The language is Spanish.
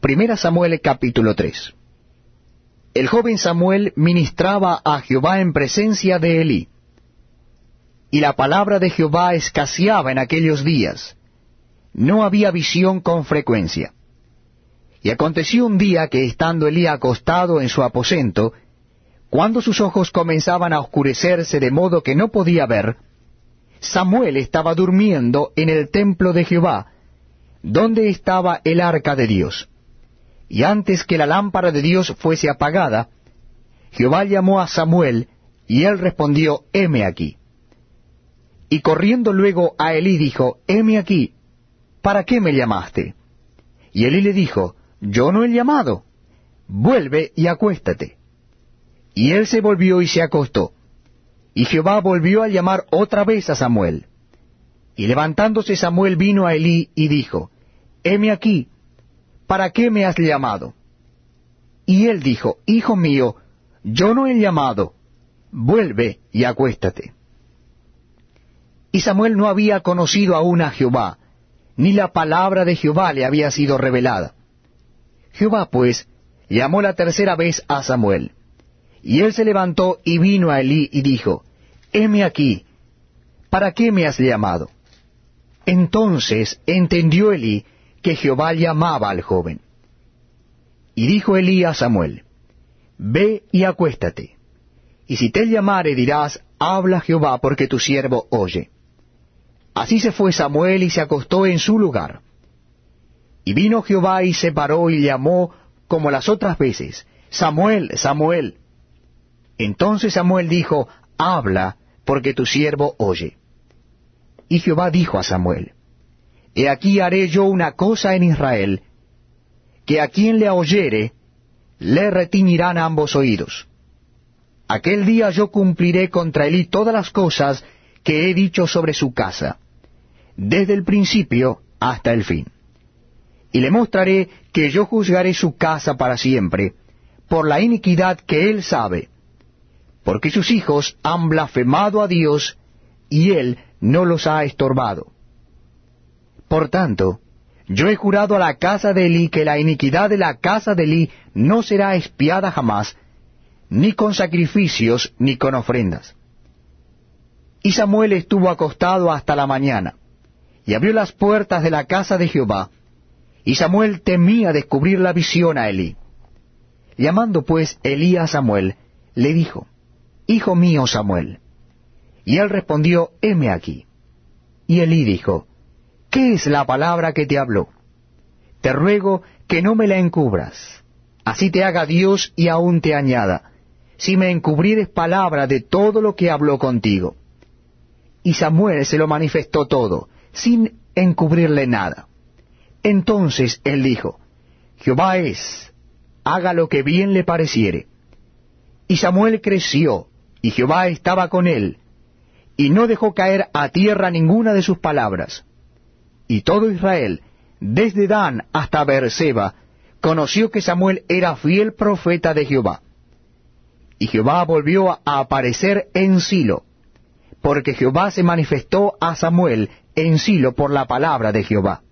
Primera Samuel capítulo 3. El joven Samuel ministraba a Jehová en presencia de Elí. Y la palabra de Jehová escaseaba en aquellos días. No había visión con frecuencia. Y aconteció un día que estando Elí acostado en su aposento, cuando sus ojos comenzaban a oscurecerse de modo que no podía ver, Samuel estaba durmiendo en el templo de Jehová, donde estaba el arca de Dios. Y antes que la lámpara de Dios fuese apagada, Jehová llamó a Samuel, y él respondió, heme aquí. Y corriendo luego a Elí dijo, heme aquí, ¿para qué me llamaste? Y Elí le dijo, yo no he llamado, vuelve y acuéstate. Y él se volvió y se acostó. Y Jehová volvió a llamar otra vez a Samuel. Y levantándose Samuel vino a Elí y dijo, heme aquí, ¿para qué me has llamado? Y él dijo, hijo mío, yo no he llamado, vuelve y acuéstate. Y Samuel no había conocido aún a Jehová, ni la palabra de Jehová le había sido revelada. Jehová, pues, llamó la tercera vez a Samuel. Y él se levantó y vino a Elí y dijo, heme aquí, ¿para qué me has llamado? Entonces entendió Elí que Jehová llamaba al joven. Y dijo Elí a Samuel, ve y acuéstate, y si te llamare dirás, habla Jehová, porque tu siervo oye. Así se fue Samuel y se acostó en su lugar. Y vino Jehová y se paró y llamó como las otras veces, Samuel, Samuel. Entonces Samuel dijo, habla, porque tu siervo oye. Y Jehová dijo a Samuel, he aquí haré yo una cosa en Israel, que a quien le oyere, le retiñirán ambos oídos. Aquel día yo cumpliré contra Elí todas las cosas que he dicho sobre su casa, desde el principio hasta el fin. Y le mostraré que yo juzgaré su casa para siempre, por la iniquidad que él sabe, porque sus hijos han blasfemado a Dios, y él no los ha estorbado. Por tanto, yo he jurado a la casa de Elí que la iniquidad de la casa de Elí no será expiada jamás, ni con sacrificios ni con ofrendas. Y Samuel estuvo acostado hasta la mañana, y abrió las puertas de la casa de Jehová, y Samuel temía descubrir la visión a Elí. Llamando pues Elí a Samuel, le dijo, hijo mío Samuel. Y él respondió, heme aquí. Y Elí dijo, ¿qué es la palabra que te habló? Te ruego que no me la encubras. Así te haga Dios y aún te añada, si me encubrieres palabra de todo lo que habló contigo. Y Samuel se lo manifestó todo, sin encubrirle nada. Entonces él dijo, Jehová es, haga lo que bien le pareciere. Y Samuel creció, y Jehová estaba con él, y no dejó caer a tierra ninguna de sus palabras. Y todo Israel, desde Dan hasta Beerseba, conoció que Samuel era fiel profeta de Jehová. Y Jehová volvió a aparecer en Silo, porque Jehová se manifestó a Samuel en Silo por la palabra de Jehová.